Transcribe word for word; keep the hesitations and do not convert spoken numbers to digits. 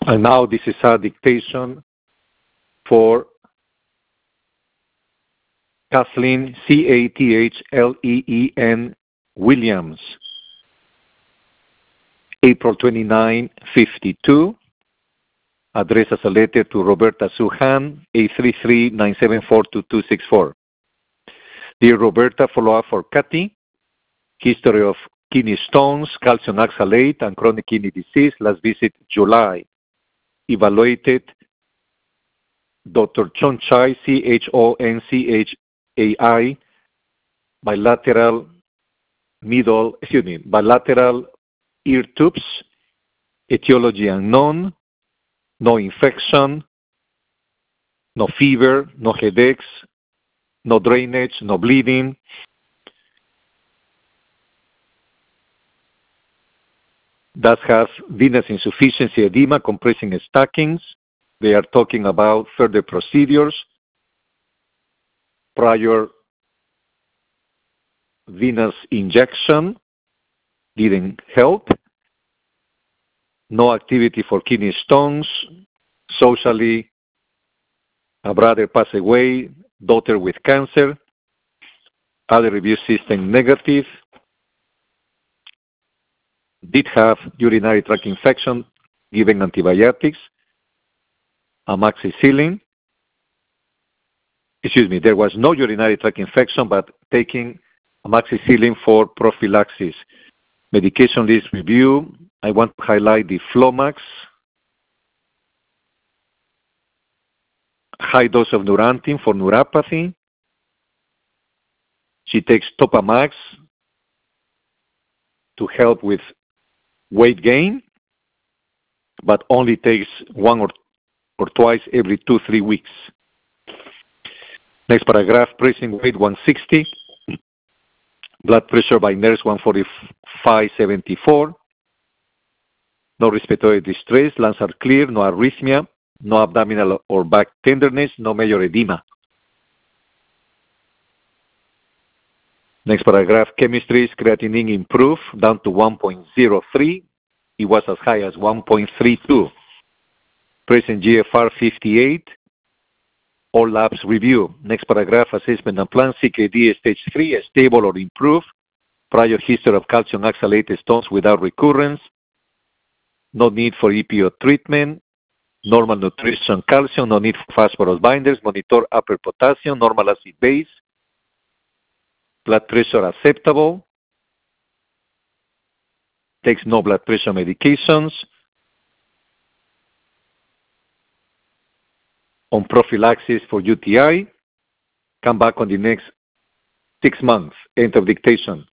And now this is a dictation for Kathleen, C A T H L E E N, Williams, April twenty-ninth, fifty-two. Address as a letter to Roberta Suhan, eight three three, nine seven four, two two six four. Dear Roberta, follow-up for Kathy. History of kidney stones, calcium oxalate, and chronic kidney disease. Last visit, July. Evaluated Doctor Chonchai, C H O N C H A I, bilateral middle, excuse me, bilateral ear tubes, etiology unknown, no infection, no fever, no headaches, no drainage, no bleeding. Does have venous insufficiency, edema, compressing stockings. They are talking about further procedures, prior venous injection, didn't help. No activity for kidney stones. Socially, a brother passed away, daughter with cancer. Other review system negative. Did have urinary tract infection, given antibiotics, amoxicillin. Excuse me, there was no urinary tract infection, but taking amoxicillin for prophylaxis. Medication list review. I want to highlight the Flomax, high dose of Neurontin for neuropathy. She takes Topamax to help with weight gain, but only takes one or, or twice every two, three weeks. Next paragraph, pressing weight one sixty, blood pressure by nurse one forty-five seventy-four, no respiratory distress, lungs are clear, no arrhythmia, no abdominal or back tenderness, no major edema. Next paragraph, chemistry, creatinine improved down to one point zero three. It was as high as one point three two. Present G F R fifty-eight. All labs review. Next paragraph, assessment and plan, C K D stage three, stable or improved. Prior history of calcium oxalate stones without recurrence. No need for E P O treatment. Normal nutrition calcium, no need for phosphorus binders. Monitor upper potassium, normal acid base. Blood pressure acceptable. Takes no blood pressure medications. On prophylaxis for U T I. Come back on the next six months. End of dictation.